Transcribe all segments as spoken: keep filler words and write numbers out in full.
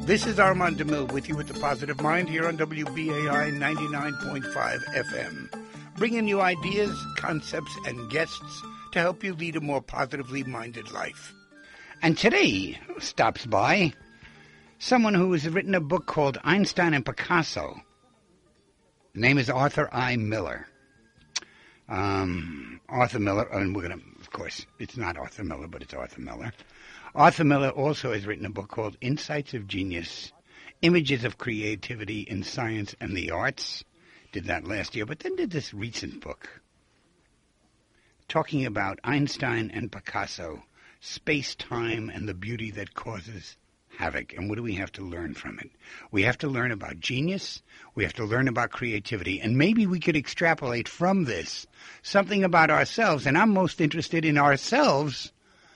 This is Armand DeMille with you with the Positive Mind here on W B A I ninety-nine point five F M, bringing you ideas, concepts, and guests to help you lead a more positively minded life. And today stops by someone who has written a book called Einstein and Picasso. The name is Arthur I. Miller. Um, Arthur Miller, and we're going to, of course, it's not Arthur Miller, but it's Arthur Miller. Arthur Miller also has written a book called Insights of Genius, Images of Creativity in Science and the Arts. Did that last year, but then did this recent book talking about Einstein and Picasso, space-time and the beauty that causes havoc. And what do we have to learn from it? We have to learn about genius. We have to learn about creativity. And maybe we could extrapolate from this something about ourselves. And I'm most interested in ourselves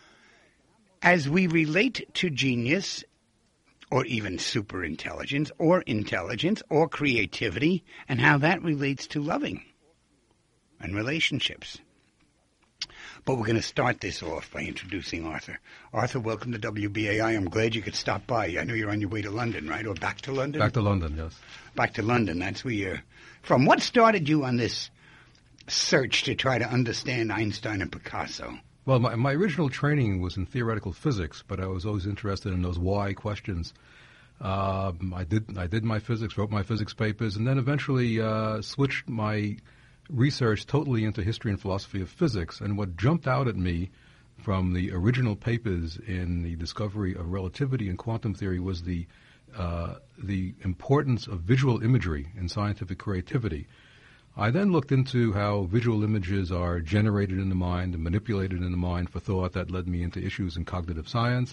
as we relate to genius, or even superintelligence, or intelligence, or creativity, and how that relates to loving and relationships. But we're going to start this off by introducing Arthur. Arthur, welcome to W B A I. I'm glad you could stop by. I know you're on your way to London, right? Or back to London? Back to London, yes. Back to London. That's where you're from. What started you on this search to try to understand Einstein and Picasso? Well, my, my original training was in theoretical physics, but I was always interested in those why questions. Um, I did I did my physics, wrote my physics papers, and then eventually uh, switched my research totally into history and philosophy of physics. And what jumped out at me from the original papers in the discovery of relativity and quantum theory was the uh, the importance of visual imagery in scientific creativity. I then looked into how visual images are generated in the mind and manipulated in the mind for thought. That led me into issues in cognitive science.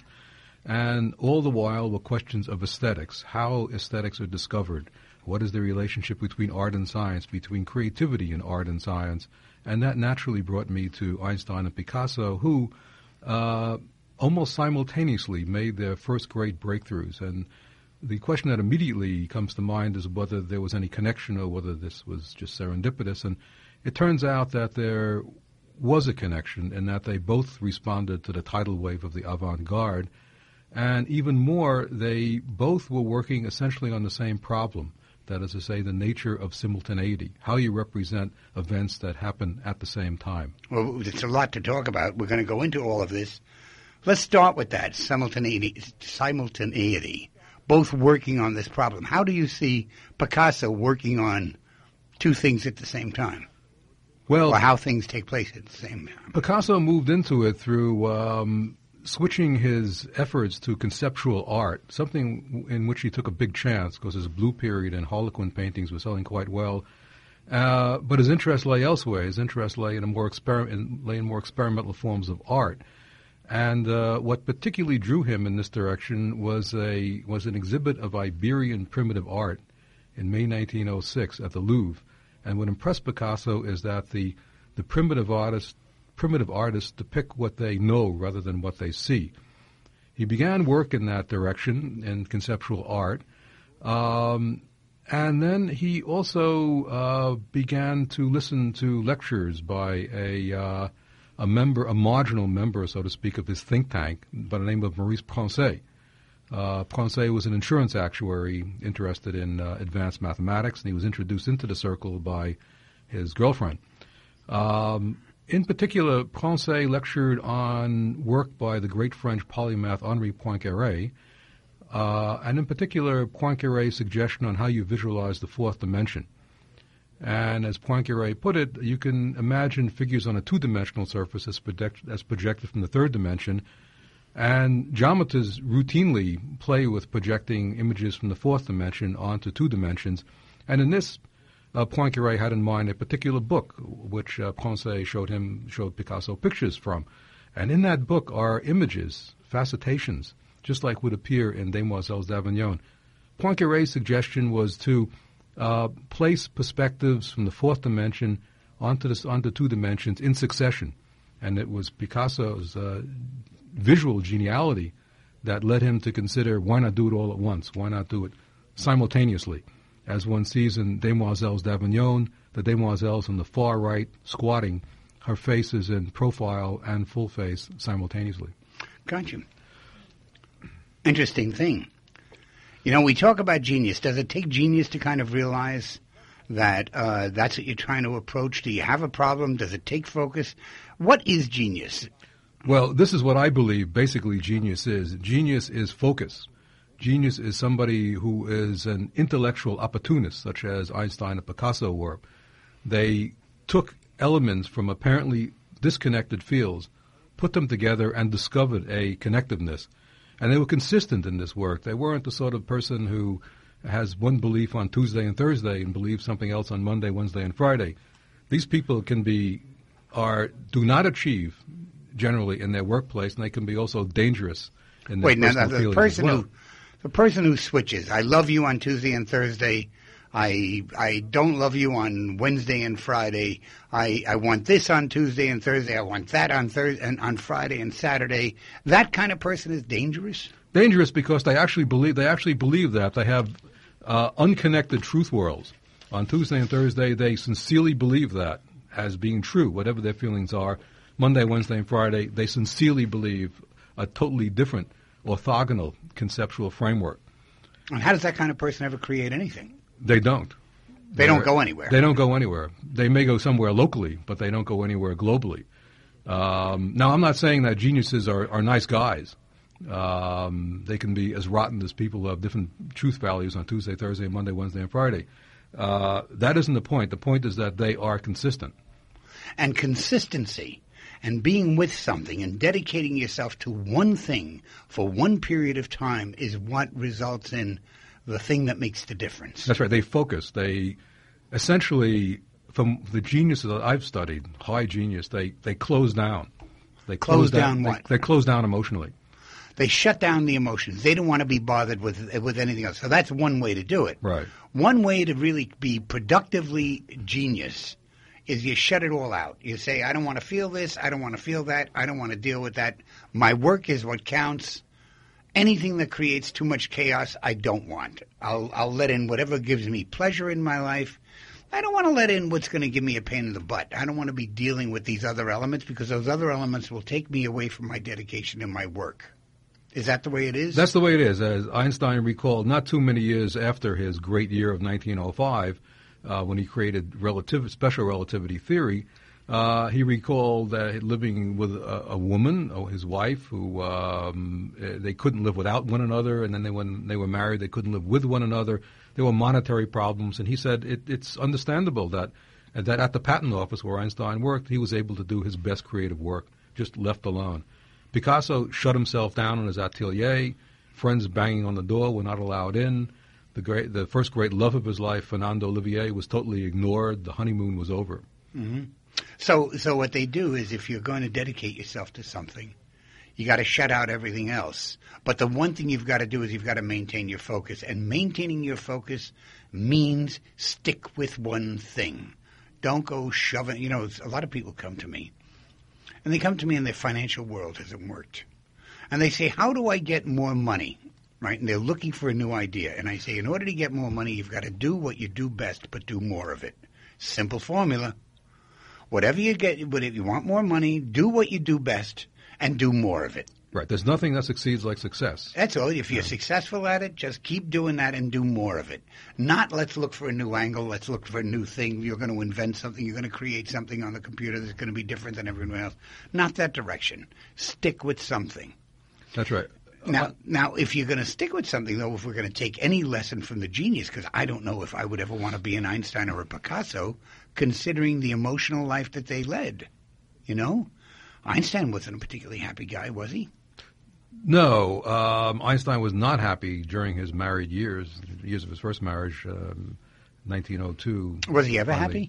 And all the while were questions of aesthetics, how aesthetics are discovered, what is the relationship between art and science, between creativity and art and science. And that naturally brought me to Einstein and Picasso, who uh, almost simultaneously made their first great breakthroughs. And the question that immediately comes to mind is whether there was any connection or whether this was just serendipitous. And it turns out that there was a connection and that they both responded to the tidal wave of the avant-garde. And even more, they both were working essentially on the same problem, that is to say, the nature of simultaneity, how you represent events that happen at the same time. Well, it's a lot to talk about. We're going to go into all of this. Let's start with that, simultaneity. simultaneity. Both working on this problem. How do you see Picasso working on two things at the same time? Well, or how things take place at the same time? Picasso moved into it through um, switching his efforts to conceptual art, something in which he took a big chance because his Blue Period and Harlequin paintings were selling quite well. Uh, but his interest lay elsewhere. His interest lay in, a more exper- in, lay in more experimental forms of art. And uh, what particularly drew him in this direction was a was an exhibit of Iberian primitive art in May nineteen oh six at the Louvre. And what impressed Picasso is that the the primitive artists primitive artists depict what they know rather than what they see. He began work in that direction in conceptual art, um, and then he also uh, began to listen to lectures by a uh, a member, a marginal member, so to speak, of his think tank by the name of Maurice Poincet. Uh, Poincet was an insurance actuary interested in uh, advanced mathematics, and he was introduced into the circle by his girlfriend. Um, in particular, Poincet lectured on work by the great French polymath Henri Poincaré, uh, and in particular, Poincaré's suggestion on how you visualize the fourth dimension. And as Poincaré put it, you can imagine figures on a two-dimensional surface as, project, as projected from the third dimension, and geometers routinely play with projecting images from the fourth dimension onto two dimensions. And in this, uh, Poincaré had in mind a particular book, which uh, Poincet showed him, showed Picasso pictures from. And in that book are images, facetations, just like would appear in Demoiselles d'Avignon. Poincaré's suggestion was to Uh, place perspectives from the fourth dimension onto this, onto two dimensions in succession. And it was Picasso's uh, visual geniality that led him to consider, why not do it all at once? Why not do it simultaneously? As one sees in Demoiselles d'Avignon, the demoiselles on the far right squatting, her face is in profile and full face simultaneously. Gotcha. Interesting thing. You know, we talk about genius. Does it take genius to kind of realize that uh, that's what you're trying to approach? Do you have a problem? Does it take focus? What is genius? Well, this is what I believe basically genius is. Genius is focus. Genius is somebody who is an intellectual opportunist, such as Einstein and Picasso were. They took elements from apparently disconnected fields, put them together, and discovered a connectiveness. And they were consistent in this work. They weren't the sort of person who has one belief on Tuesday and Thursday and believes something else on Monday, Wednesday, and Friday. These people can be, are, do not achieve generally in their workplace, and they can be also dangerous in their Wait, now, personal now the feelings person as well. who, the person who switches, I love you on Tuesday and Thursday, I I don't love you on Wednesday and Friday. I, I want this on Tuesday and Thursday. I want that on Thursday and on Friday and Saturday. That kind of person is dangerous. Dangerous because they actually believe they actually believe that they have uh, unconnected truth worlds. On Tuesday and Thursday, they sincerely believe that as being true, whatever their feelings are. Monday, Wednesday, and Friday, they sincerely believe a totally different, orthogonal conceptual framework. And how does that kind of person ever create anything? They don't. They They're, don't go anywhere. They don't go anywhere. They may go somewhere locally, but they don't go anywhere globally. Um, now, I'm not saying that geniuses are, are nice guys. Um, they can be as rotten as people who have different truth values on Tuesday, Thursday, Monday, Wednesday, and Friday. Uh, that isn't the point. The point is that they are consistent. And consistency and being with something and dedicating yourself to one thing for one period of time is what results in the thing that makes the difference. That's right. They focus. They essentially, from the geniuses that I've studied, high genius, they, they close down. They Close down they- what? They close down emotionally. They shut down the emotions. They don't want to be bothered with with anything else. So that's one way to do it. Right. One way to really be productively genius is you shut it all out. You say, I don't want to feel this. I don't want to feel that. I don't want to deal with that. My work is what counts. Anything that creates too much chaos, I don't want. I'll I'll let in whatever gives me pleasure in my life. I don't want to let in what's going to give me a pain in the butt. I don't want to be dealing with these other elements because those other elements will take me away from my dedication to my work. Is that the way it is? That's the way it is. As Einstein recalled, not too many years after his great year of nineteen oh five, uh, when he created relative, special relativity theory, uh, he recalled that living with a, a woman, or his wife, who um, they couldn't live without one another, and then they, when they were married, they couldn't live with one another. There were monetary problems, and he said it, it's understandable that that at the patent office where Einstein worked, he was able to do his best creative work, just left alone. Picasso shut himself down in his atelier. Friends banging on the door were not allowed in. The great, the first great love of his life, Fernando Olivier, was totally ignored. The honeymoon was over. Mm-hmm. So, so what they do is, if you're going to dedicate yourself to something, you got to shut out everything else. But the one thing you've got to do is you've got to maintain your focus, and maintaining your focus means stick with one thing. Don't go shoving. You know, a lot of people come to me. And they come to me and their financial world hasn't worked. And they say, how do I get more money? Right? And they're looking for a new idea. And I say, in order to get more money, you've got to do what you do best, but do more of it. Simple formula. Whatever you get, but if you want more money, do what you do best and do more of it. Right. There's nothing that succeeds like success. That's all. If you're yeah. successful at it, just keep doing that and do more of it. Not let's look for a new angle. Let's look for a new thing. You're going to invent something. You're going to create something on the computer that's going to be different than everyone else. Not that direction. Stick with something. That's right. Now, uh, now, if you're going to stick with something, though, if we're going to take any lesson from the genius, because I don't know if I would ever want to be an Einstein or a Picasso, considering the emotional life that they led, you know? Einstein wasn't a particularly happy guy, was he? No, um, Einstein was not happy during his married years, years of his first marriage, um, nineteen oh two. Was he ever finally. happy?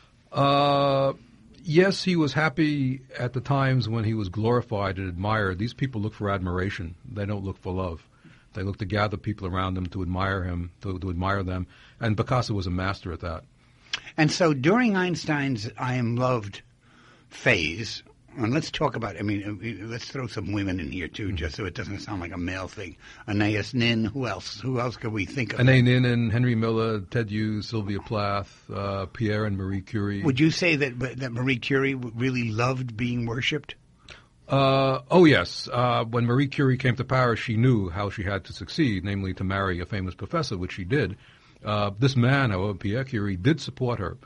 Uh, yes, he was happy at the times when he was glorified and admired. These people look for admiration. They don't look for love. They look to gather people around them to admire him, to, to admire them. And Picasso was a master at that. And so during Einstein's I am loved phase, and let's talk about, I mean, let's throw some women in here, too, just so it doesn't sound like a male thing. Anais Nin, who else? Who else could we think of? Anais Nin and Henry Miller, Ted Hughes, Sylvia Plath, uh, Pierre and Marie Curie. Would you say that that Marie Curie really loved being worshipped? Uh, oh, yes. Uh, when Marie Curie came to Paris, she knew how she had to succeed, namely to marry a famous professor, which she did. Uh, this man, however, Pierre Curie, did support her,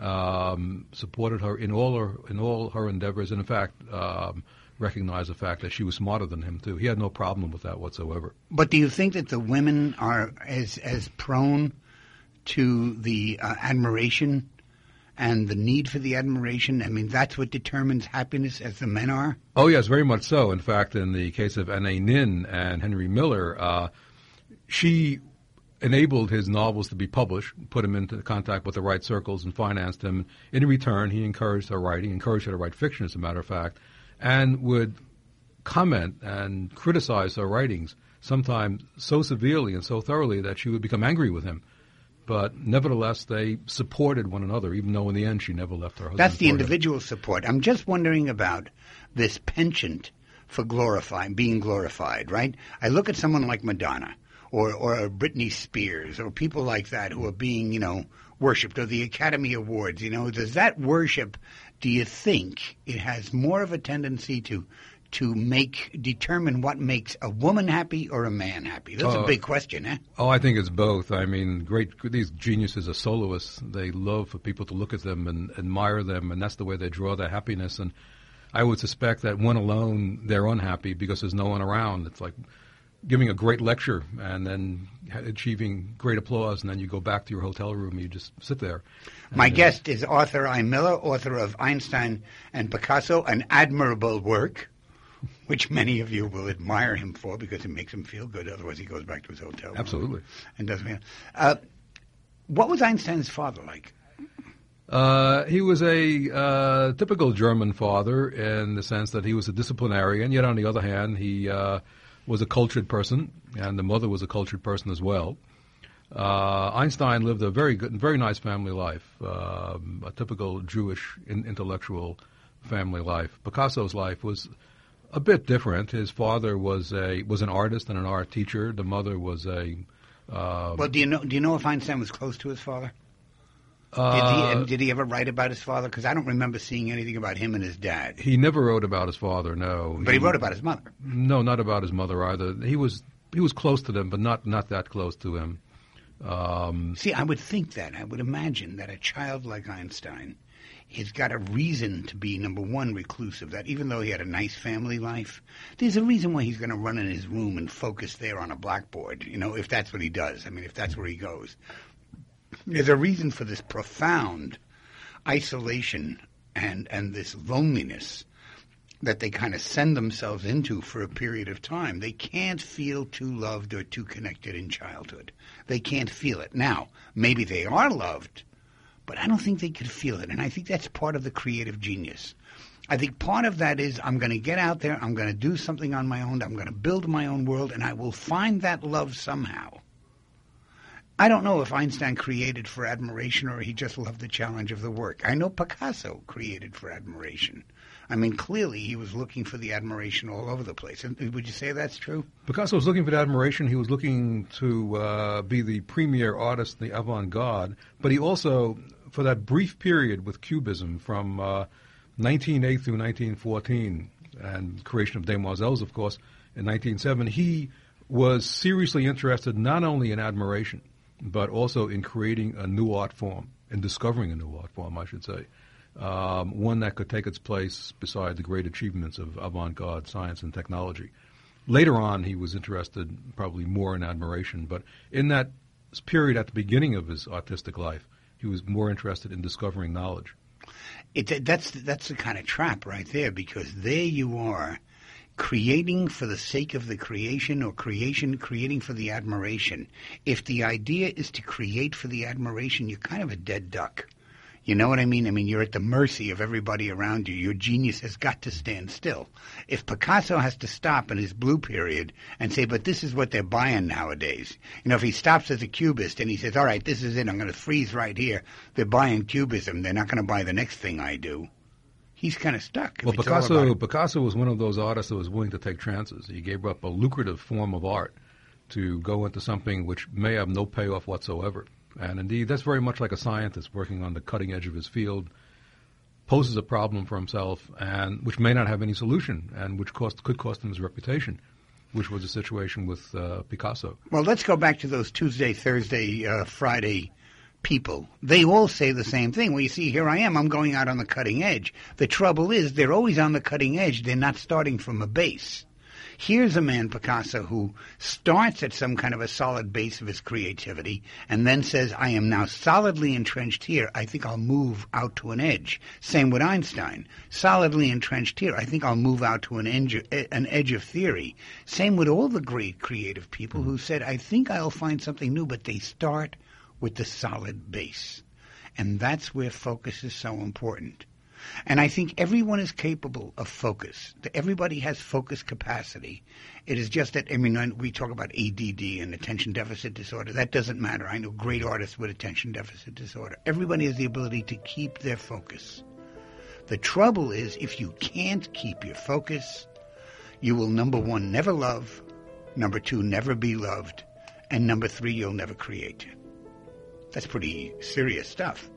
um, supported her in all her in all her endeavors, and in fact, um, recognized the fact that she was smarter than him too. He had no problem with that whatsoever. But do you think that the women are as as prone to the uh, admiration and the need for the admiration? I mean, that's what determines happiness as the men are? Oh, yes, very much so. In fact, in the case of Anne Nin and Henry Miller, uh, she enabled his novels to be published, put him into contact with the right circles, and financed him. In return, he encouraged her writing, encouraged her to write fiction, as a matter of fact, and would comment and criticize her writings, sometimes so severely and so thoroughly that she would become angry with him. But nevertheless, they supported one another, even though in the end she never left her husband. That's the for him. individual support. I'm just wondering about this penchant for glorifying, being glorified, right? I look at someone like Madonna or, or Britney Spears or people like that who are being, you know, worshipped, or the Academy Awards. You know, does that worship, do you think it has more of a tendency to to make determine what makes a woman happy or a man happy? That's uh, a big question, eh? Oh, I think it's both. I mean, great these geniuses are soloists. They love for people to look at them and admire them, and that's the way they draw their happiness. And I would suspect that when alone, they're unhappy because there's no one around. It's like giving a great lecture and then achieving great applause, and then you go back to your hotel room and you just sit there. My and, guest is Arthur I. Miller, author of Einstein and Picasso, an admirable work, which many of you will admire him for because it makes him feel good. Otherwise, he goes back to his hotel room. Absolutely. And doesn't. Uh, what was Einstein's father like? Uh, he was a uh, typical German father in the sense that he was a disciplinarian, yet on the other hand, he uh, was a cultured person, and the mother was a cultured person as well. Uh, Einstein lived a very good, very nice family life, uh, a typical Jewish in, intellectual family life. Picasso's life was a bit different. His father was a was an artist and an art teacher. The mother was a. Uh, well, do you know? Do you know if Einstein was close to his father? Uh, did he and did he ever write about his father? Because I don't remember seeing anything about him and his dad. He never wrote about his father. No, but he, he wrote about his mother. No, not about his mother either. He was he was close to them, but not not that close to him. Um, See, I would think that I would imagine that a child like Einstein has got a reason to be, number one, reclusive. That even though he had a nice family life, there's a reason why he's going to run in his room and focus there on a blackboard. You know, if that's what he does. I mean, if that's where he goes. There's a reason for this profound isolation and, and this loneliness that they kind of send themselves into for a period of time. They can't feel too loved or too connected in childhood. They can't feel it. Now, maybe they are loved, but I don't think they could feel it. And I think that's part of the creative genius. I think part of that is I'm going to get out there, I'm going to do something on my own, I'm going to build my own world, and I will find that love somehow. I don't know if Einstein created for admiration or he just loved the challenge of the work. I know Picasso created for admiration. I mean, clearly he was looking for the admiration all over the place. Would you say that's true? Picasso was looking for the admiration. He was looking to uh, be the premier artist, the avant-garde. But he also, for that brief period with Cubism from uh, nineteen oh eight through nineteen fourteen, and creation of Demoiselles, of course, in nineteen oh seven, he was seriously interested not only in admiration, but also in creating a new art form, in discovering a new art form, I should say, um, one that could take its place beside the great achievements of avant-garde science and technology. Later on, he was interested probably more in admiration, but in that period at the beginning of his artistic life, he was more interested in discovering knowledge. It, that's, that's the kind of trap right there, because there you are, creating for the sake of the creation, or creation creating for the admiration. If the idea is to create for the admiration, you're kind of a dead duck. You know what I mean? I mean, you're at the mercy of everybody around you. Your genius has got to stand still. If Picasso has to stop in his blue period and say, but this is what they're buying nowadays. You know, if he stops as a cubist and he says, all right, this is it, I'm going to freeze right here. They're buying cubism. They're not going to buy the next thing I do. He's kind of stuck. Well, Picasso Picasso was one of those artists that was willing to take chances. He gave up a lucrative form of art to go into something which may have no payoff whatsoever. And indeed, that's very much like a scientist working on the cutting edge of his field, poses a problem for himself, and which may not have any solution, and which cost, could cost him his reputation, which was the situation with uh, Picasso. Well, let's go back to those Tuesday, Thursday, uh, Friday people. They all say the same thing. Well, you see, here I am. I'm going out on the cutting edge. The trouble is they're always on the cutting edge. They're not starting from a base. Here's a man, Picasso, who starts at some kind of a solid base of his creativity and then says, I am now solidly entrenched here. I think I'll move out to an edge. Same with Einstein. Solidly entrenched here. I think I'll move out to an edge, an edge of theory. Same with all the great creative people who said, I think I'll find something new, but they start with the solid base. And that's where focus is so important. And I think everyone is capable of focus. Everybody has focus capacity. It is just that, I mean, we talk about A D D and attention deficit disorder. That doesn't matter. I know great artists with attention deficit disorder. Everybody has the ability to keep their focus. The trouble is, if you can't keep your focus, you will, number one, never love, number two, never be loved, and number three, you'll never create. That's pretty serious stuff.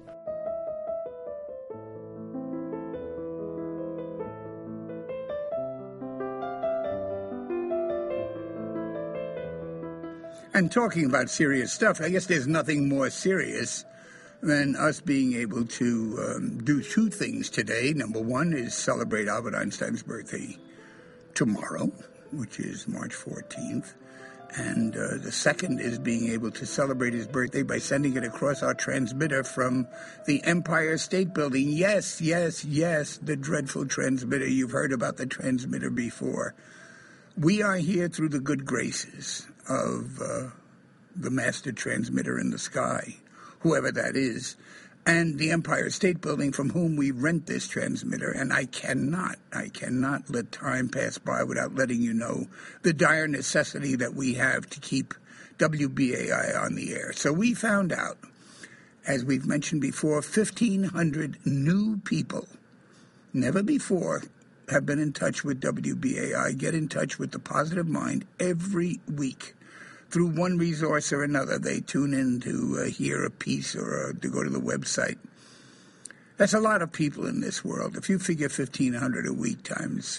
And talking about serious stuff, I guess there's nothing more serious than us being able to um, do two things today. Number one is celebrate Albert Einstein's birthday tomorrow, which is March fourteenth. And uh, the second is being able to celebrate his birthday by sending it across our transmitter from the Empire State Building. Yes, yes, yes, the dreadful transmitter. You've heard about the transmitter before. We are here through the good graces of uh, the master transmitter in the sky, whoever that is, and the Empire State Building from whom we rent this transmitter. And I cannot, I cannot let time pass by without letting you know the dire necessity that we have to keep W B A I on the air. So we found out, as we've mentioned before, fifteen hundred new people, never before, have been in touch with W B A I, get in touch with the Positive Mind every week. Through one resource or another, they tune in to uh, hear a piece or uh, to go to the website. That's a lot of people in this world. If you figure fifteen hundred a week times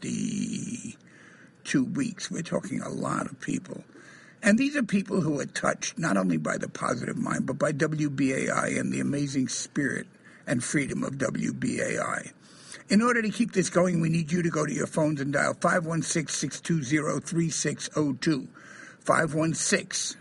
fifty-two weeks, we're talking a lot of people. And these are people who are touched not only by the Positive Mind, but by W B A I and the amazing spirit and freedom of W B A I. In order to keep this going, we need you to go to your phones and dial five one six, six two zero, three six zero two. five one six,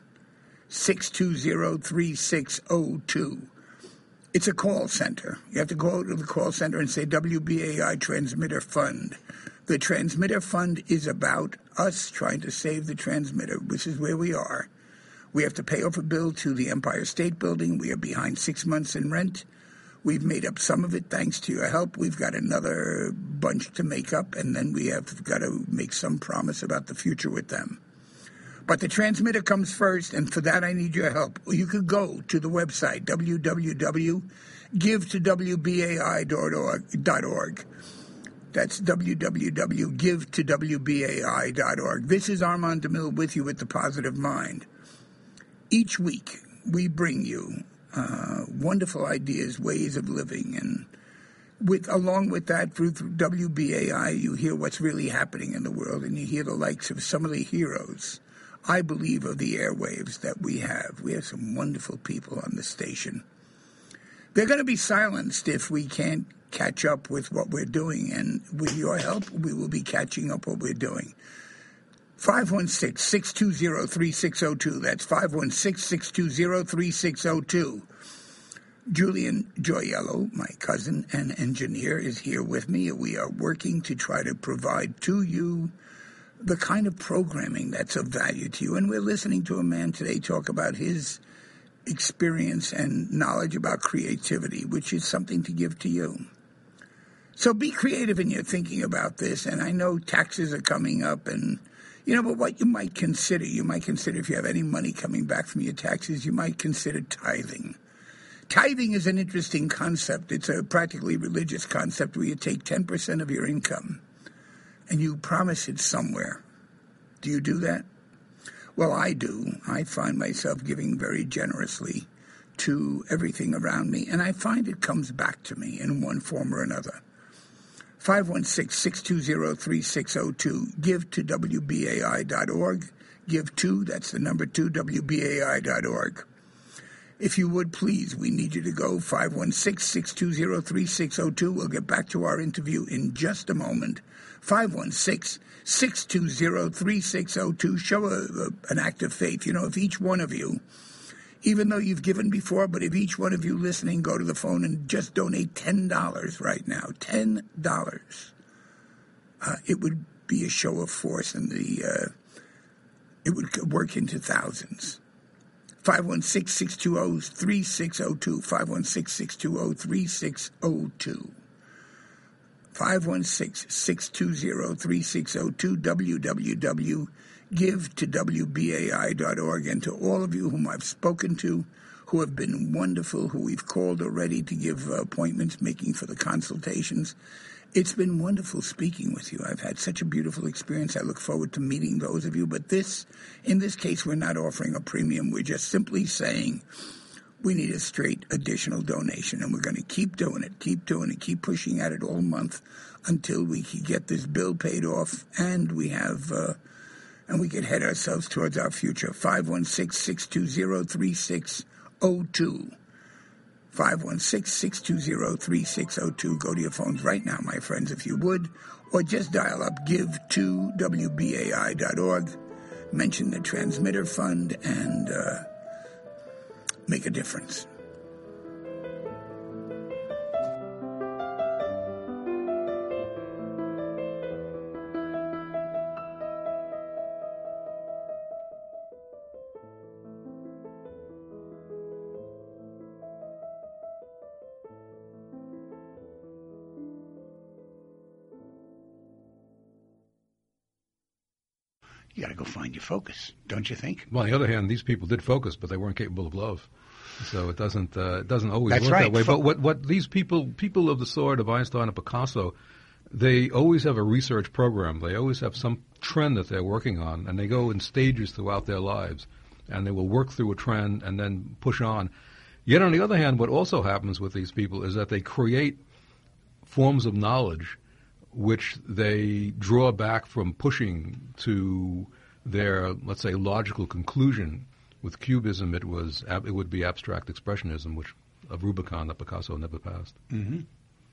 six two zero, three six zero two. It's a call center. You have to go to the call center and say W B A I Transmitter Fund. The Transmitter Fund is about us trying to save the transmitter, which is where we are. We have to pay off a bill to the Empire State Building. We are behind six months in rent. We've made up some of it thanks to your help. We've got another bunch to make up, and then we have got to make some promise about the future with them. But the transmitter comes first, and for that I need your help. You could go to the website, w w w dot give to w b a i dot org. That's w w w dot give to w b a i dot org. This is Armand DeMille with you with The Positive Mind. Each week we bring you uh, wonderful ideas, ways of living, and with along with that, through, through W B A I, you hear what's really happening in the world, and you hear the likes of some of the heroes, I believe, of the airwaves that we have. We have some wonderful people on the station. They're going to be silenced if we can't catch up with what we're doing, and with your help, we will be catching up what we're doing. five one six, six two zero, three six zero two. That's five one six, six two zero, three six zero two. Julian Joyello, my cousin and engineer, is here with me. We are working to try to provide to you the kind of programming that's of value to you. And we're listening to a man today talk about his experience and knowledge about creativity, which is something to give to you. So be creative in your thinking about this. And I know taxes are coming up, and, you know, but what you might consider, you might consider if you have any money coming back from your taxes, you might consider tithing. Tithing is an interesting concept. It's a practically religious concept where you take ten percent of your income and you promise it somewhere. Do you do that? Well, I do. I find myself giving very generously to everything around me, and I find it comes back to me in one form or another. five one six, six two zero, three six zero two. Give to W B A I dot org. Give to, that's the number two, W B A I dot org. If you would, please, we need you to go, five one six, six two zero, three six zero two. We'll get back to our interview in just a moment. five one six, six two zero, three six zero two. Show a, a, an act of faith. You know, if each one of you, even though you've given before, but if each one of you listening go to the phone and just donate ten dollars right now, ten dollars, uh, it would be a show of force, and the uh, it would work into thousands. five one six, six two zero, three six zero two, five one six, six two zero, three six zero two. five one six, six two zero, three six zero two, w w w dot give to W B A I dot org. And to all of you whom I've spoken to, who have been wonderful, who we've called already to give uh, appointments, making for the consultations, it's been wonderful speaking with you. I've had such a beautiful experience. I look forward to meeting those of you. But this, in this case, we're not offering a premium. We're just simply saying we need a straight additional donation, and we're going to keep doing it, keep doing it, keep pushing at it all month until we can get this bill paid off and we have, uh, and we can head ourselves towards our future. five one six, six two zero, three six zero two. five one six, six two zero, three six zero two. Go to your phones right now, my friends, if you would, or just dial up give to W B A I dot org, mention the transmitter fund, and uh, make a difference. You got to go find your focus, don't you think? Well, on the other hand, these people did focus, but they weren't capable of love. So it doesn't uh, it doesn't always That's work right. that way. Fo- But what, what these people, people of the sort of Einstein and Picasso, they always have a research program. They always have some trend that they're working on, and they go in stages throughout their lives, and they will work through a trend and then push on. Yet on the other hand, what also happens with these people is that they create forms of knowledge which they draw back from pushing to their, let's say, logical conclusion. With Cubism, it was it would be abstract expressionism, which of Rubicon that Picasso never passed. Mm-hmm.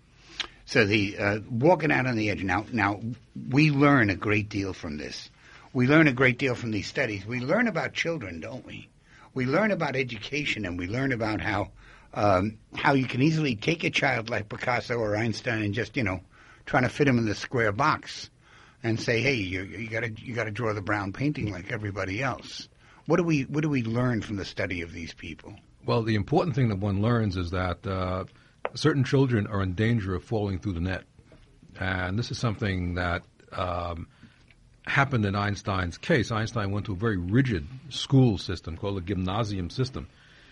So the uh, walking out on the edge. Now, now we learn a great deal from this. We learn a great deal from these studies. We learn about children, don't we? We learn about education, and we learn about how um, how you can easily take a child like Picasso or Einstein and just, you know, trying to fit him in the square box and say, hey, you you got to you got to draw the brown painting like everybody else. What do we what do we learn from the study of these people? Well, the important thing that one learns is that uh, certain children are in danger of falling through the net, and this is something that um, happened in Einstein's case. Einstein went to a very rigid school system called a gymnasium system,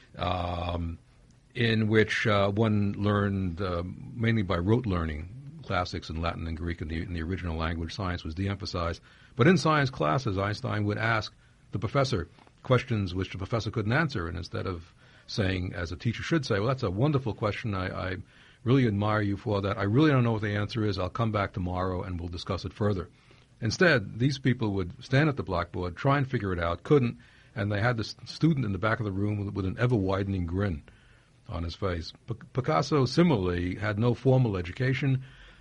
um, in which uh, one learned uh, mainly by rote learning. Classics in Latin and Greek in the, in the original language. Science was de-emphasized. But in science classes, Einstein would ask the professor questions which the professor couldn't answer. And instead of saying, as a teacher should say, well, that's a wonderful question. I, I really admire you for that. I really don't know what the answer is. I'll come back tomorrow and we'll discuss it further. Instead, these people would stand at the blackboard, try and figure it out, couldn't, and they had this student in the back of the room with, with an ever-widening grin on his face. P- Picasso, similarly, had no formal education.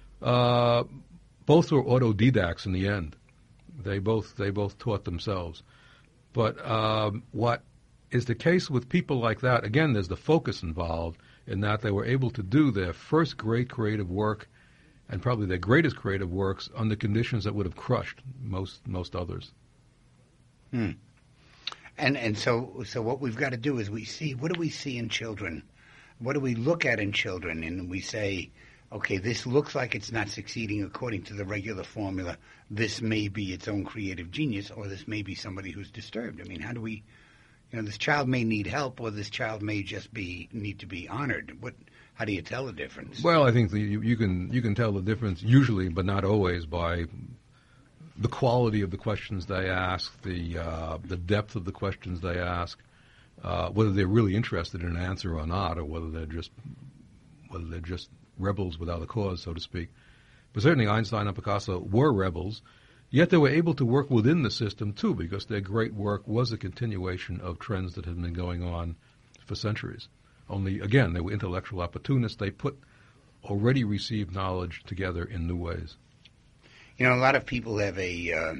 Uh, both were autodidacts in the end. They both they both taught themselves. But um, what is the case with people like that? Again, there's the focus involved in that they were able to do their first great creative work and probably their greatest creative works under conditions that would have crushed most most others. Hmm. And and so so what we've got to do is we see, what do we see in children? What do we look at in children? And we say, okay, this looks like it's not succeeding according to the regular formula. This may be its own creative genius, or this may be somebody who's disturbed. I mean, how do we, you know, this child may need help, or this child may just be need to be honored. What? How do you tell the difference? Well, I think the, you, you can you can tell the difference usually, but not always, by the quality of the questions they ask, the uh, the depth of the questions they ask, uh, whether they're really interested in an answer or not, or whether they're just whether they're just rebels without a cause, so to speak. But certainly Einstein and Picasso were rebels, yet they were able to work within the system too, because their great work was a continuation of trends that had been going on for centuries. Only, again, they were intellectual opportunists. They put already received knowledge together in new ways. You know, a lot of people have a uh,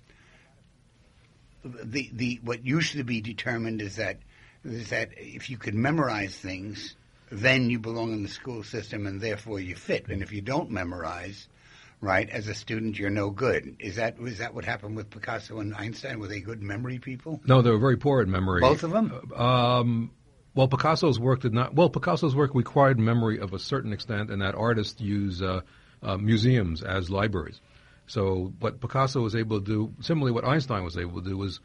the the what used to be determined is that is that if you could memorize things, then you belong in the school system and therefore you fit. And if you don't memorize, right, as a student, you're no good. Is that is that what happened with Picasso and Einstein? Were they good memory people? No, they were very poor at memory. Both of them? Um, well, Picasso's work did not. Well, Picasso's work required memory of a certain extent, and that artists use uh, uh, museums as libraries. So what Picasso was able to do, similarly what Einstein was able to do, was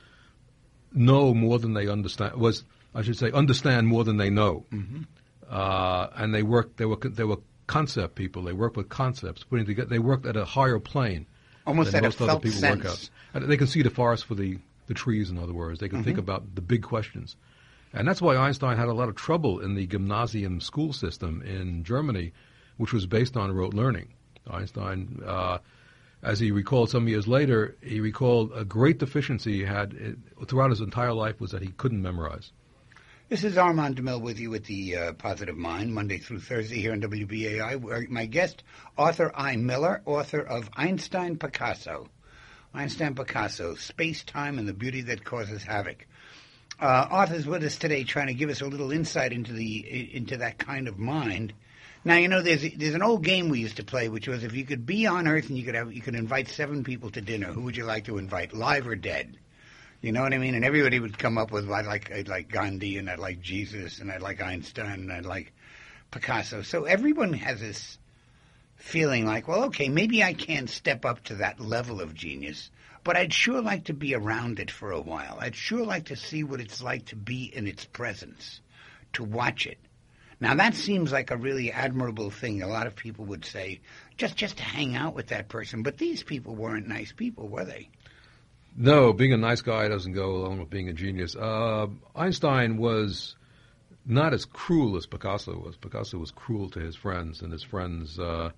know more than they understand. Was I should say understand more than they know. Mm-hmm. Uh, and they worked. They were they were concept people. They worked with concepts, putting together. They worked at a higher plane. Almost than at most a other felt people sense. work out. And they can see the forest for the, the trees. In other words, they can Mm-hmm. think about the big questions, and that's why Einstein had a lot of trouble in the gymnasium school system in Germany, which was based on rote learning. Einstein, uh, as he recalled some years later, he recalled a great deficiency he had uh, throughout his entire life was that he couldn't memorize. This is Armand DeMille with you with the uh, Positive Mind, Monday through Thursday here on W B A I. My guest, Arthur I. Miller, author of Einstein Picasso. Einstein Picasso, Space, Time, and the Beauty That Causes Havoc. Uh, Arthur's with us today trying to give us a little insight into the into that kind of mind. Now, you know, there's there's an old game we used to play, which was if you could be on Earth and you could have you could invite seven people to dinner, who would you like to invite, live or dead? You know what I mean? And everybody would come up with, I'd like, I'd like Gandhi, and I'd like Jesus, and I'd like Einstein, and I'd like Picasso. So everyone has this feeling like, well, okay, maybe I can't step up to that level of genius, but I'd sure like to be around it for a while. I'd sure like to see what it's like to be in its presence, to watch it. Now, that seems like a really admirable thing. A lot of people would say, just, just to hang out with that person. But these people weren't nice people, were they? No, being a nice guy doesn't go along with being a genius. Uh, Einstein was not as cruel as Picasso was. Picasso was cruel to his friends, and his friends, uh,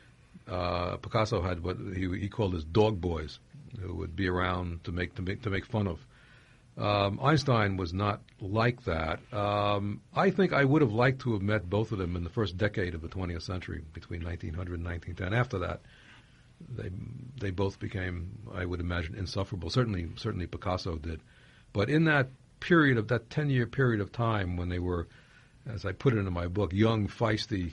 uh, Picasso had what he, he called his dog boys, who would be around to make to make to make fun of. Um, Einstein was not like that. Um, I think I would have liked to have met both of them in the first decade of the twentieth century, between nineteen hundred and nineteen ten. After that, They they both became, I would imagine, insufferable. Certainly, certainly Picasso did. But in that period of that ten-year period of time when they were, as I put it in my book, young, feisty,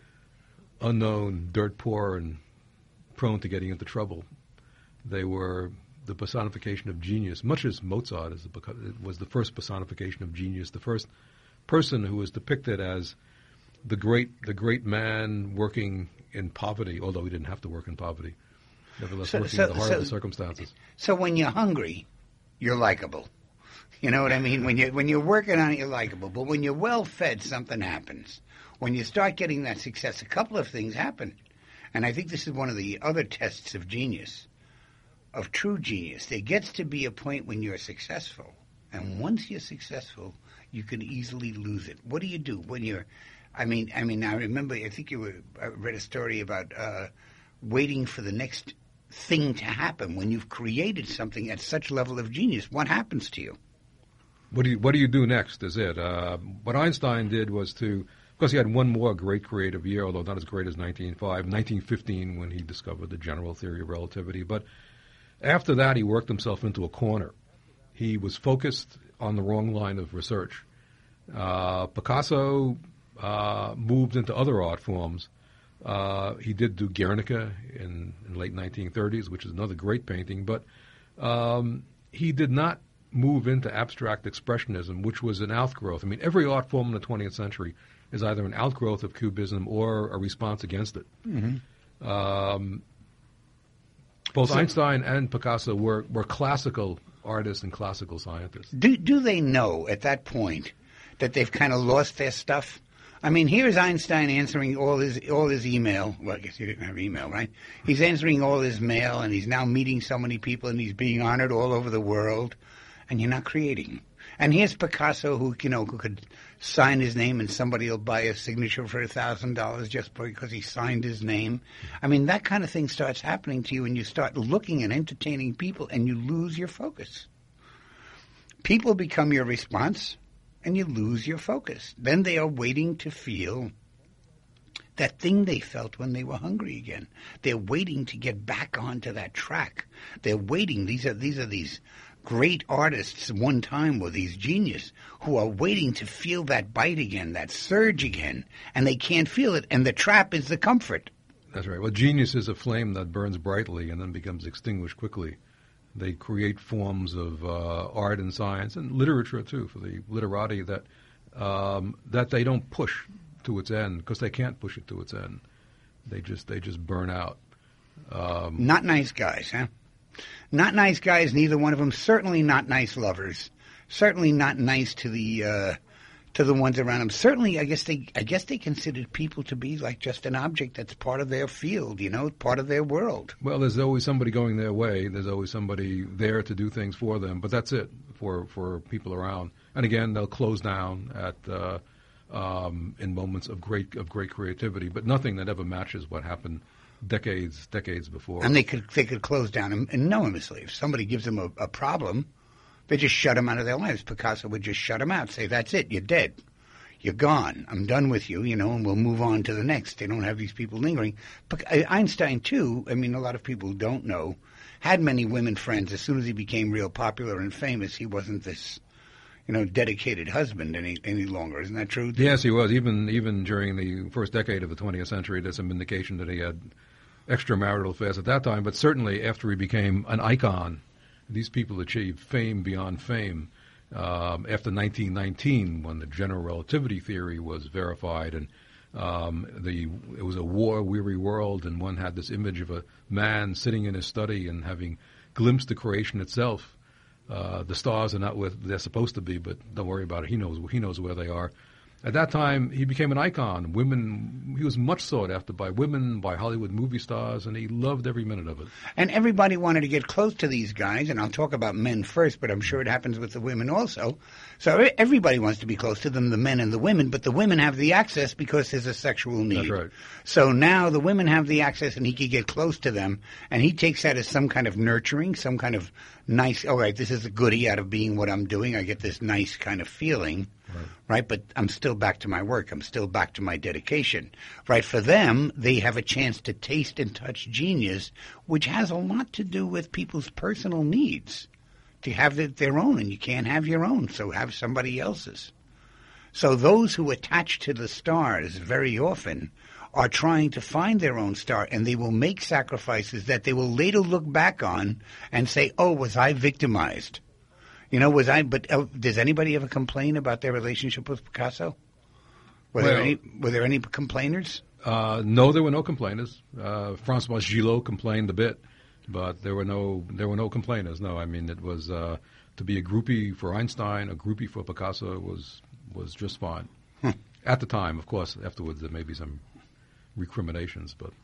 unknown, dirt poor, and prone to getting into trouble, they were the personification of genius, much as Mozart is the, was the first personification of genius, the first person who was depicted as the great the great man working in poverty, although he didn't have to work in poverty. Nevertheless, So- working so- in the horrible so- circumstances. So when you're hungry, you're likable. You know what I mean? When you when you're working on it, you're likable. But when you're well fed, something happens. When you start getting that success, a couple of things happen. And I think this is one of the other tests of genius, of true genius. There gets to be a point when you're successful. And once you're successful, you can easily lose it. What do you do when you're I mean, I mean, I remember, I think you were, I read a story about uh, waiting for the next thing to happen. When you've created something at such level of genius, what happens to you? What do you, what do you do next is it. Uh, what Einstein did was to, of course he had one more great creative year, although not as great as nineteen oh five, nineteen fifteen when he discovered the general theory of relativity. But after that he worked himself into a corner. He was focused on the wrong line of research. Uh, Picasso uh, moved into other art forms. Uh, he did do Guernica in, in late nineteen thirties, which is another great painting, but um, he did not move into abstract expressionism, which was an outgrowth. I mean, every art form in the twentieth century is either an outgrowth of Cubism or a response against it. Mm-hmm. Um, both so, Einstein and Picasso were, were classical artists and classical scientists. Do, do they know at that point that they've kind of lost their stuff? I mean, here's Einstein answering all his all his email. Well, I guess he didn't have email, right? He's answering all his mail, and he's now meeting so many people, and he's being honored all over the world, and you're not creating. And here's Picasso, who you know who could sign his name, and somebody will buy a signature for a thousand dollars just because he signed his name. I mean, that kind of thing starts happening to you, and you start looking and entertaining people, and you lose your focus. People become your response, and you lose your focus. Then they are waiting to feel that thing they felt when they were hungry again. They're waiting to get back onto that track. They're waiting. These are these are these great artists one time were these genius who are waiting to feel that bite again, that surge again, and they can't feel it, and the trap is the comfort. That's right. Well, genius is a flame that burns brightly and then becomes extinguished quickly. They create forms of uh, art and science and literature, too, for the literati that um, that they don't push to its end because they can't push it to its end. They just they just burn out. Um, Not nice guys, huh? Not nice guys, neither one of them. Certainly not nice lovers. Certainly not nice to the uh, to the ones around them. Certainly, I guess they I guess they considered people to be like just an object that's part of their field, you know, part of their world. Well, there's always somebody going their way. There's always somebody there to do things for them. But that's it for for people around. And again, they'll close down at uh, um, in moments of great of great creativity, but nothing that ever matches what happened decades, decades before. And they could they could close down anonymously. If somebody gives them a, a problem, they just shut them out of their lives. Picasso would just shut them out, say, that's it, you're dead. You're gone. I'm done with you, you know, and we'll move on to the next. They don't have these people lingering. But Einstein, too, I mean, a lot of people don't know, had many women friends. As soon as he became real popular and famous, he wasn't this, you know, dedicated husband any any longer. Isn't that true? Yes, he was. Even even during the first decade of the twentieth century, there's some indication that he had extramarital affairs at that time. But certainly after he became an icon, these people achieved fame beyond fame. Um, after nineteen nineteen, when the general relativity theory was verified, and um, the it was a war-weary world, and one had this image of a man sitting in his study and having glimpsed the creation itself. Uh, the stars are not where they're supposed to be, but don't worry about it. He knows he knows where they are. At that time, he became an icon. Women, he was much sought after by women, by Hollywood movie stars, and he loved every minute of it. And everybody wanted to get close to these guys, and I'll talk about men first, but I'm sure it happens with the women also. So everybody wants to be close to them, the men and the women, but the women have the access because there's a sexual need. That's right. So now the women have the access, and he can get close to them, and he takes that as some kind of nurturing, some kind of nice, all right, this is a goodie out of being what I'm doing. I get this nice kind of feeling. Right. right, but I'm still back to my work. I'm still back to my dedication. Right, for them, they have a chance to taste and touch genius, which has a lot to do with people's personal needs, to have it their own, and you can't have your own, so have somebody else's. So those who attach to the stars very often are trying to find their own star, and they will make sacrifices that they will later look back on and say, oh, was I victimized? You know, was I? But uh, does anybody ever complain about their relationship with Picasso? Were well, there any? Were there any complainers? Uh, no, there were no complainers. Uh, Francois Gillot complained a bit, but there were no there were no complainers. No, I mean it was uh, to be a groupie for Einstein, a groupie for Picasso was was just fine hmm. at the time. Of course, afterwards there may be some recriminations, but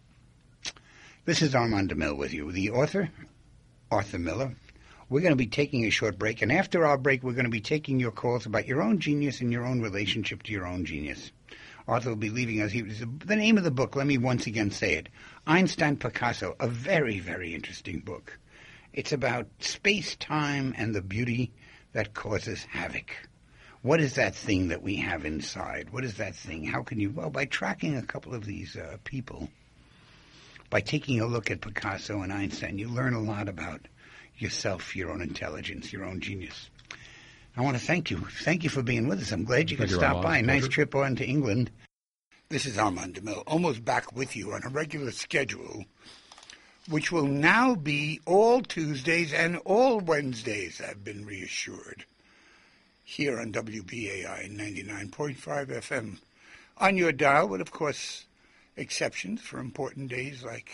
this is Armand DeMille with you, the author, Arthur Miller. We're going to be taking a short break, and after our break, we're going to be taking your calls about your own genius and your own relationship to your own genius. Arthur will be leaving us. He, the name of the book, let me once again say it, Einstein Picasso, a very, very interesting book. It's about space-time and the beauty that causes havoc. What is that thing that we have inside? What is that thing? How can you, well, by tracking a couple of these uh, people, by taking a look at Picasso and Einstein, you learn a lot about yourself, your own intelligence, your own genius. I want to thank you. Thank you for being with us. I'm glad you could stop by. Nice trip on to England. This is Armand DeMille, almost back with you on a regular schedule, which will now be all Tuesdays and all Wednesdays, I've been reassured, here on W B A I ninety-nine point five F M. On your dial, with, of course, exceptions for important days like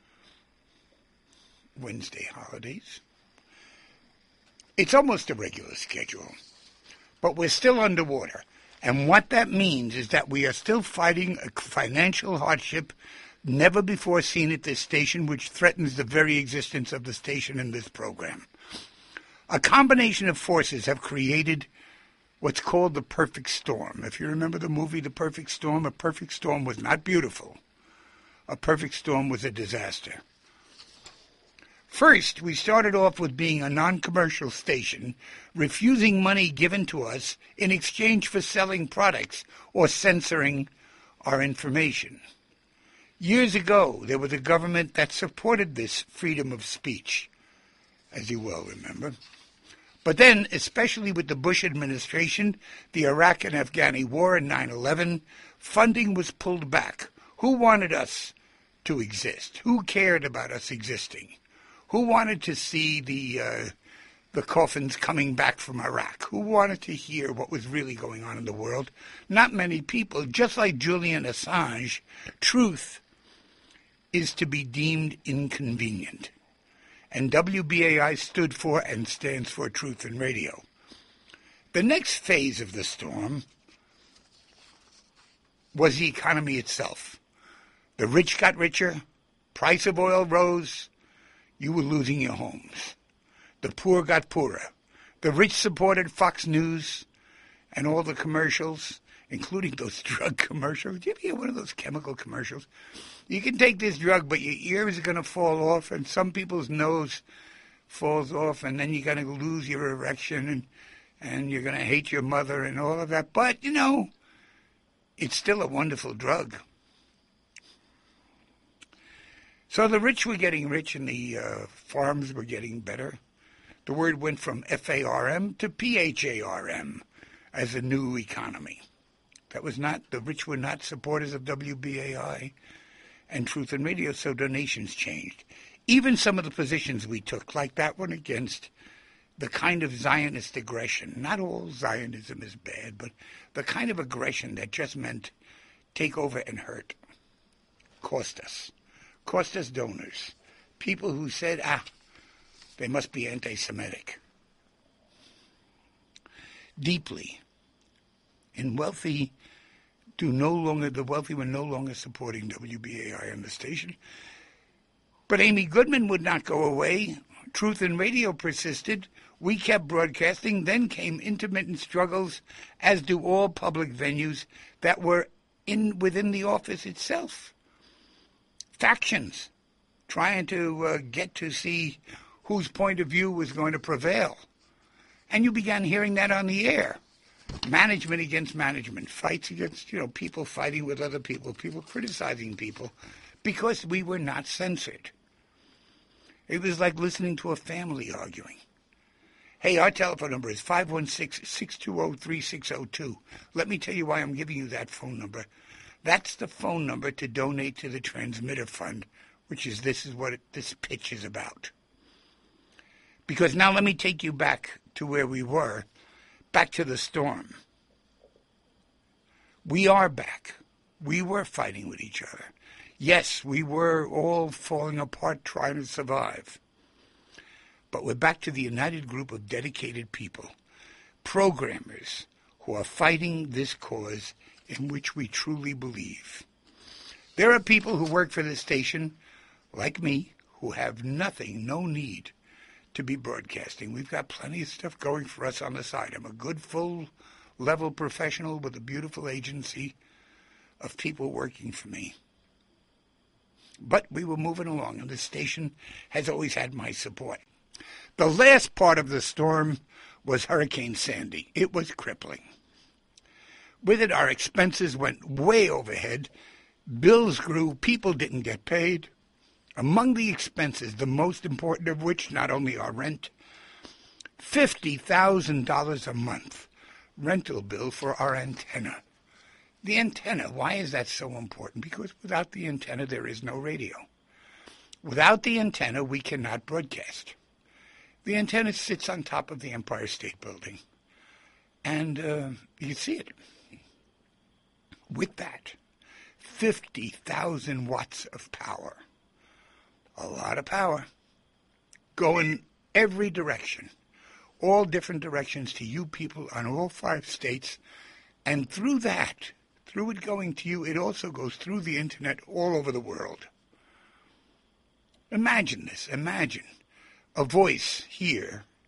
Wednesday holidays. It's almost a regular schedule, but we're still underwater. And what that means is that we are still fighting a financial hardship never before seen at this station, which threatens the very existence of the station and this program. A combination of forces have created what's called the perfect storm. If you remember the movie The Perfect Storm, a perfect storm was not beautiful. A perfect storm was a disaster. First, we started off with being a non-commercial station, refusing money given to us in exchange for selling products or censoring our information. Years ago, there was a government that supported this freedom of speech, as you well remember. But then, especially with the Bush administration, the Iraq and Afghani war and nine eleven, funding was pulled back. Who wanted us to exist? Who cared about us existing? Who wanted to see the uh, the coffins coming back from Iraq? Who wanted to hear what was really going on in the world? Not many people. Just like Julian Assange, truth is to be deemed inconvenient. And W B A I stood for and stands for Truth in Radio. The next phase of the storm was the economy itself. The rich got richer, price of oil rose, you were losing your homes. The poor got poorer. The rich supported Fox News and all the commercials, including those drug commercials. Did you ever hear one of those chemical commercials? You can take this drug, but your ears are going to fall off, and some people's nose falls off, and then you're going to lose your erection, and, and you're going to hate your mother and all of that. But, you know, it's still a wonderful drug. So the rich were getting rich, and the uh, farms were getting better. The word went from F A R M to P H A R M as a new economy. That was not, the rich were not supporters of W B A I and Truth in Radio, so donations changed. Even some of the positions we took, like that one against the kind of Zionist aggression. Not all Zionism is bad, but the kind of aggression that just meant take over and hurt, cost us. Cost us donors. People who said, ah, they must be anti-Semitic. Deeply. And wealthy do no longer, the wealthy were no longer supporting W B A I on the station. But Amy Goodman would not go away. Truth in Radio persisted. We kept broadcasting. Then came intermittent struggles, as do all public venues that were in within the office itself. Factions trying to uh, get to see whose point of view was going to prevail. And you began hearing that on the air. Management against management, fights against, you know, people fighting with other people, people criticizing people, because we were not censored. It was like listening to a family arguing. Hey, our telephone number is five one six, six two zero, three six zero two. Let me tell you why I'm giving you that phone number. That's the phone number to donate to the Transmitter Fund, which is, this is what it, this pitch is about. Because now let me take you back to where we were, back to the storm. We are back. We were fighting with each other. Yes, we were all falling apart trying to survive. But we're back to the united group of dedicated people, programmers who are fighting this cause in which we truly believe. There are people who work for the station, like me, who have nothing, no need to be broadcasting. We've got plenty of stuff going for us on the side. I'm a good, full-level professional with a beautiful agency of people working for me. But we were moving along, and the station has always had my support. The last part of the storm was Hurricane Sandy. It was crippling. With it, our expenses went way overhead. Bills grew. People didn't get paid. Among the expenses, the most important of which, not only our rent, fifty thousand dollars a month rental bill for our antenna. The antenna, why is that so important? Because without the antenna, there is no radio. Without the antenna, we cannot broadcast. The antenna sits on top of the Empire State Building, and uh, you see it. With that, fifty thousand watts of power. A lot of power. Going every direction. All different directions to you people on all five states. And through that, through it going to you, it also goes through the internet all over the world. Imagine this. Imagine a voice here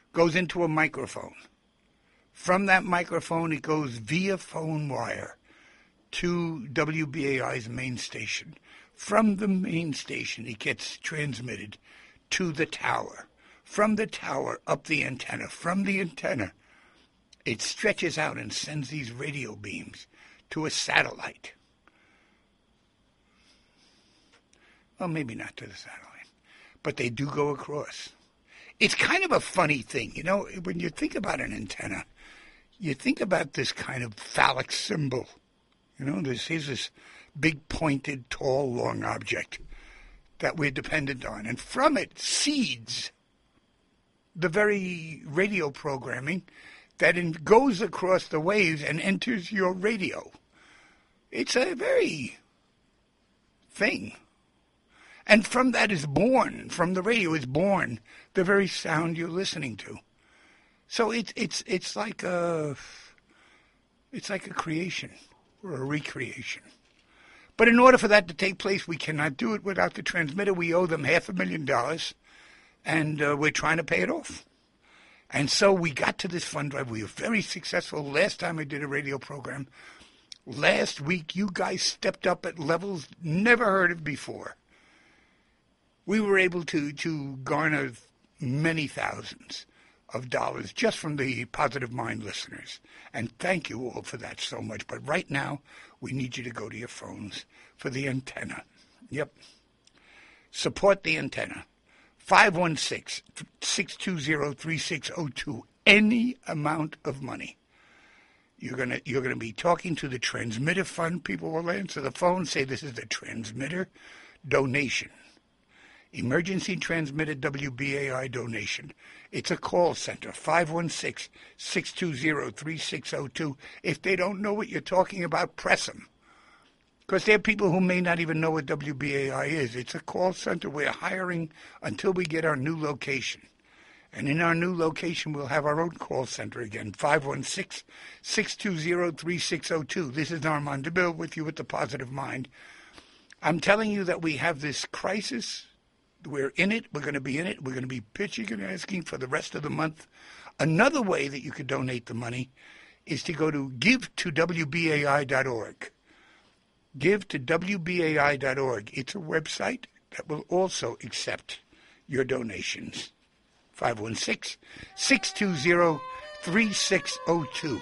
goes into a microphone. From that microphone, it goes via phone wire to W B A I's main station. From the main station, it gets transmitted to the tower. From the tower, up the antenna. From the antenna, it stretches out and sends these radio beams to a satellite. Well, maybe not to the satellite, but they do go across. It's kind of a funny thing. You know, when you think about an antenna, you think about this kind of phallic symbol. You know, this is this big, pointed, tall, long object that we're dependent on. And from it seeds the very radio programming that in, goes across the waves and enters your radio. It's a very thing. And from that is born, from the radio is born the very sound you're listening to. So it's it's it's like a it's like a creation or a recreation. But in order for that to take place, we cannot do it without the transmitter. We owe them half a million dollars, and uh, we're trying to pay it off. And so we got to this fund drive. We were very successful. Last time I did a radio program, last week, you guys stepped up at levels never heard of before. We were able to, to garner many thousands of dollars just from the Positive Mind listeners. And thank you all for that so much. But right now, we need you to go to your phones for the antenna. Yep. Support the antenna. five one six, six two zero, three six zero two. Any amount of money. You're gonna you're gonna be talking to the transmitter fund. People will answer the phone, say this is the transmitter donation. Emergency transmitter W B A I donation. It's a call center, five one six, six two zero, three six zero two. If they don't know what you're talking about, press them. Because there are people who may not even know what W B A I is. It's a call center we're hiring until we get our new location. And in our new location, we'll have our own call center again, five one six, six two zero, three six zero two. This is Armand DeMille with you at the Positive Mind. I'm telling you that we have this crisis. We're in it. We're going to be in it. We're going to be pitching and asking for the rest of the month. Another way that you could donate the money is to go to give to W B A I dot org. give to W B A I dot org. It's a website that will also accept your donations. five one six, six two zero, three six zero two.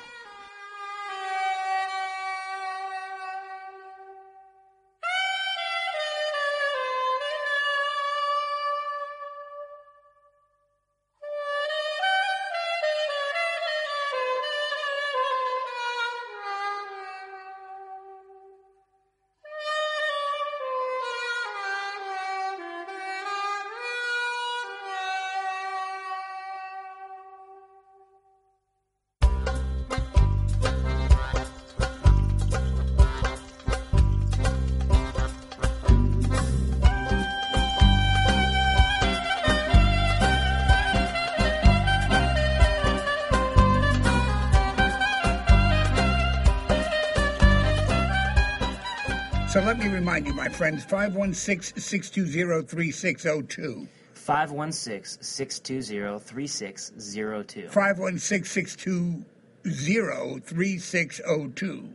So let me remind you, my friends, five one six, six two zero, three six zero two. five one six, six two zero, three six zero two. five one six, six two zero, three six zero two.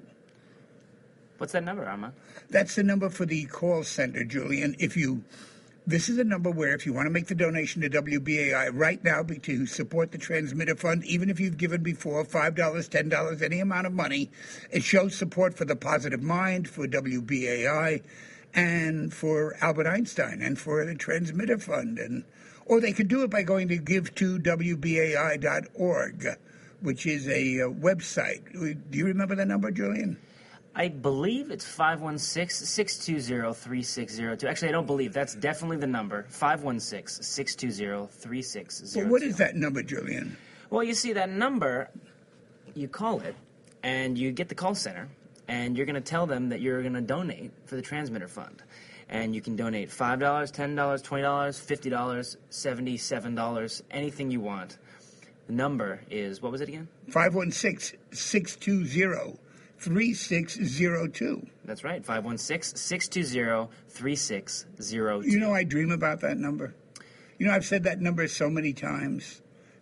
What's that number, Armand? That's the number for the call center, Julian. If you, this is a number where if you want to make the donation to W B A I right now to support the transmitter fund, even if you've given before five dollars, ten dollars, any amount of money, it shows support for the Positive Mind, for W B A I, and for Albert Einstein, and for the transmitter fund. And or they could do it by going to give to W B A I dot org, which is a uh, website. Do you remember the number, Julian? I believe it's five one six, six two zero, three six zero two. Actually, I don't believe. That's definitely the number, five one six, six two zero, three six zero two. Well, what is that number, Julian? Well, you see, that number, you call it, and you get the call center, and you're going to tell them that you're going to donate for the transmitter fund. And you can donate five dollars, ten dollars, twenty dollars, fifty dollars, seventy-seven dollars, anything you want. The number is, what was it again? five one six, six two zero, three six zero two. That's right, five one six, six two zero, three six zero two. You know, I dream about that number. You know, I've said that number so many times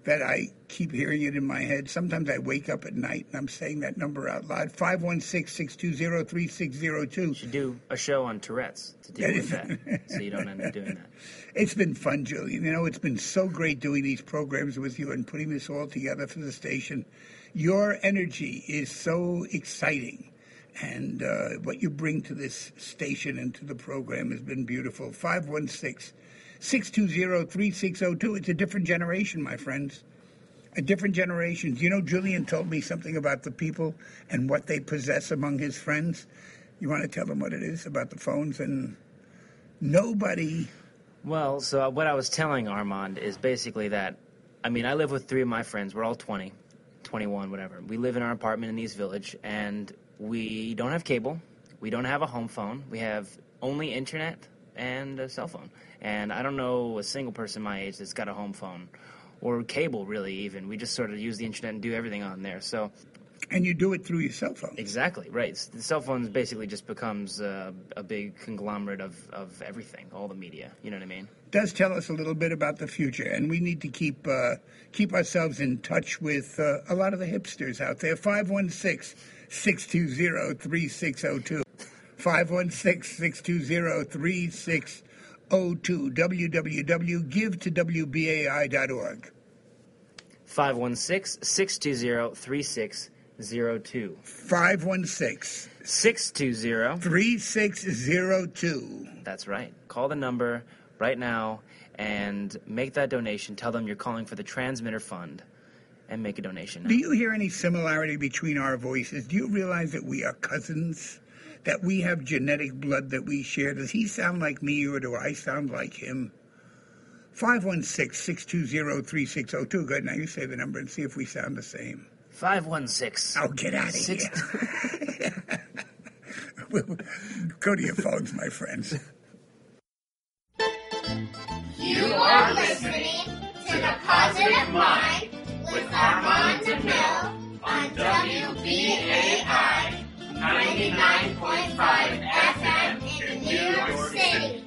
that I keep hearing it in my head. Sometimes I wake up at night and I'm saying that number out loud. five one six, six two zero, three six zero two. You should do a show on Tourette's to deal with that, so you don't end up doing that. It's been fun, Julian. You know, it's been so great doing these programs with you and putting this all together for the station. Your energy is so exciting, and uh, what you bring to this station and to the program has been beautiful. five one six, six two zero, three six zero two. It's a different generation, my friends. A different generation. You know, Julian told me something about the people and what they possess among his friends. You want to tell them what it is about the phones? And nobody... Well, so what I was telling Armand is basically that, I mean, I live with three of my friends. We're all twenty, twenty-one, whatever. We live in our apartment in East Village, and we don't have cable. We don't have a home phone. We have only internet and a cell phone. And I don't know a single person my age that's got a home phone or cable, really, even. We just sort of use the internet and do everything on there. So, and you do it through your cell phone. Exactly, right. The cell phone basically just becomes uh, a big conglomerate of, of everything, all the media. You know what I mean? Does tell us a little bit about the future, and we need to keep uh, keep ourselves in touch with uh, a lot of the hipsters out there. five one six, six two zero, three six zero two. five one six, six two zero, three six zero two. w w w dot give to w b a i dot org. five one six, six two zero, three six zero two. five one six, six two zero, three six zero two. That's right. Call the number right now and make that donation. Tell them you're calling for the Transmitter Fund and make a donation now. Do you hear any similarity between our voices? Do you realize that we are cousins? That we have genetic blood that we share? Does he sound like me or do I sound like him? five one six, six two zero, three six zero two. Good. Now you say the number and see if we sound the same. five one six. Oh, get out of Six- here. Go to your phones, my friends. You are listening to The Positive Mind with Armand DeMille on W B A I ninety-nine point five F M in New York City.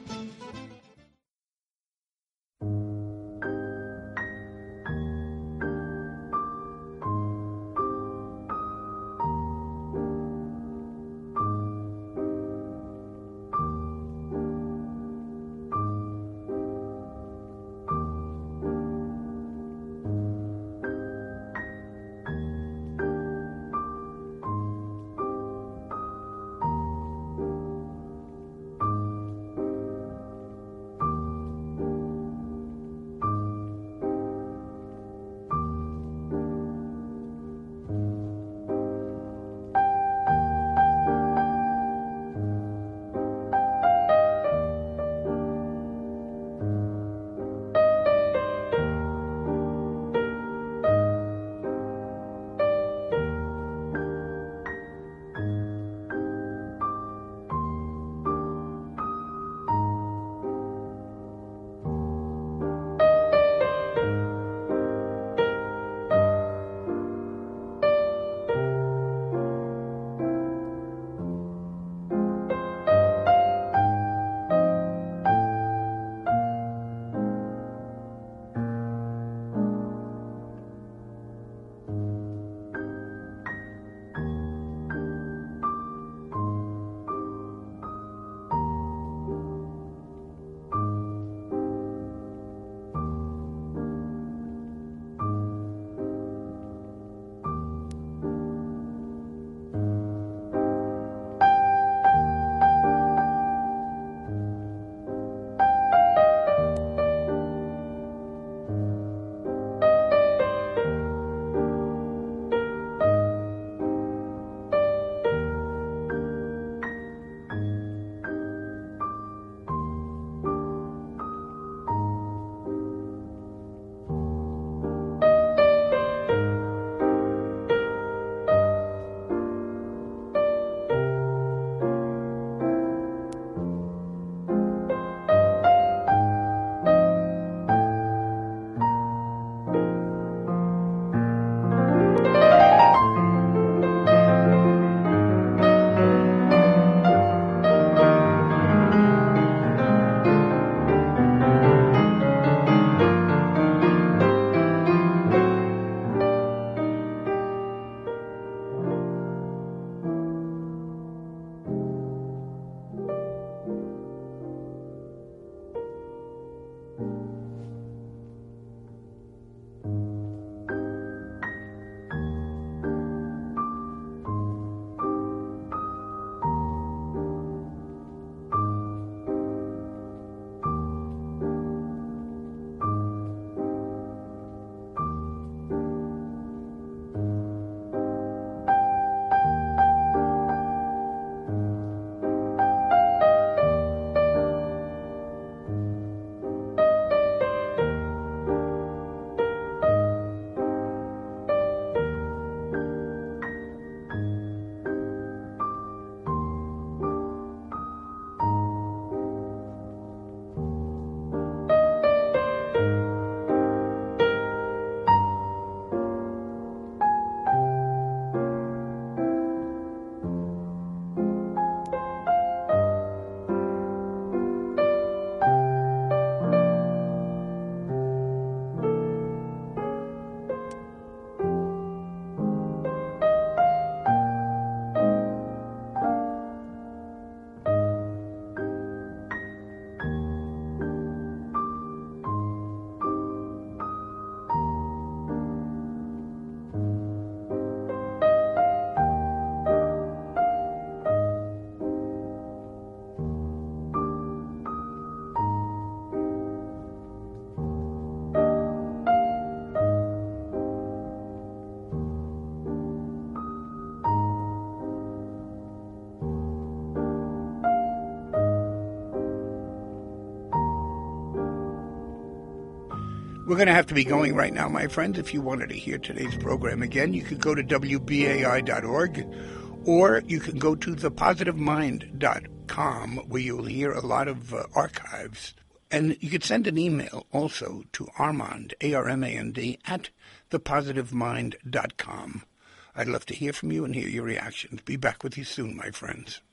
We're going to have to be going right now, my friends. If you wanted to hear today's program again, you could go to W B A I dot org, or you can go to the positive mind dot com, where you'll hear a lot of uh, archives. And you could send an email also to Armand, A R M A N D, at the positive mind dot com. I'd love to hear from you and hear your reactions. Be back with you soon, my friends.